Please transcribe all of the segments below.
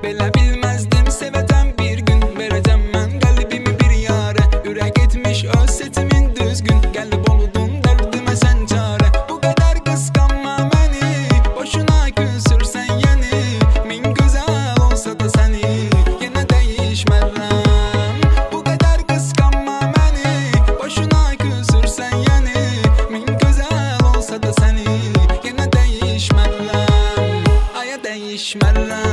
Belə bilməzdim sevəcəm bir gün. Verəcəm mən qəlbimi bir yara. Ürək etmiş öz setimin düzgün. Qəlb oldum dərdimə sən çarə. Bu qədər qısqanma məni, boşuna küsürsən yəni. Min gözəl olsa da səni yenə dəyişmərəm. Bu qədər qısqanma məni, boşuna küsürsən yəni. Min gözəl olsa da səni yenə dəyişmərəm. Aya dəyişmərəm.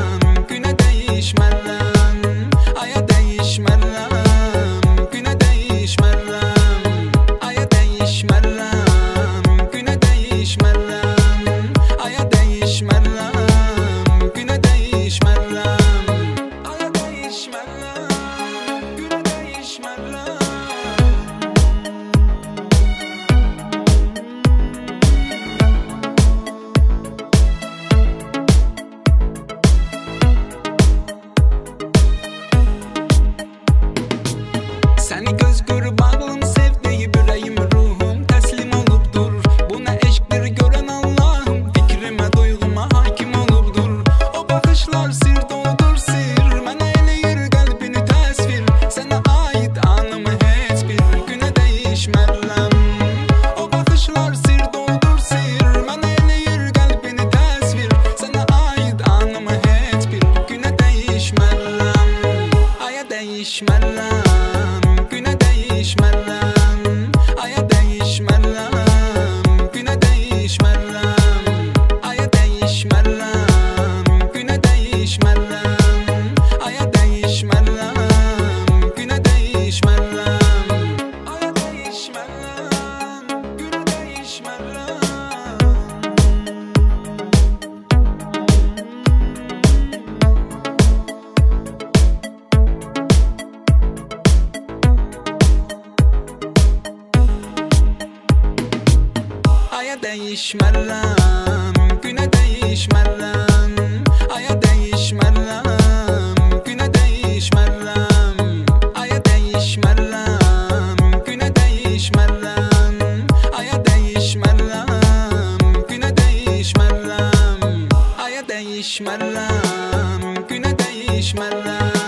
Səni göz qurbanım sevdiğim ürəyim ruhum təslim olubdur. Bu nə eşqdir görən Allahım, fikrimə duyğuma hakim olubdur. O baxışlar sir doludur sir, mənə eləyir qəlbini təsvir. Sənə aid anımı heç bir günə dəyişmərəm. O baxışlar sir doludur sir, mənə eləyir qəlbini təsvir. Sənə aid anımı heç bir günə dəyişmərəm. Aya dəyişmərəm. Dəyişmərəm, günə dəyişmərəm. Aya dəyişmərəm, günə dəyişmərəm. Aya dəyişmərəm, günə dəyişmərəm. Aya dəyişmərəm, günə dəyişmərəm. Aya dəyişmərəm, günə dəyişmərəm.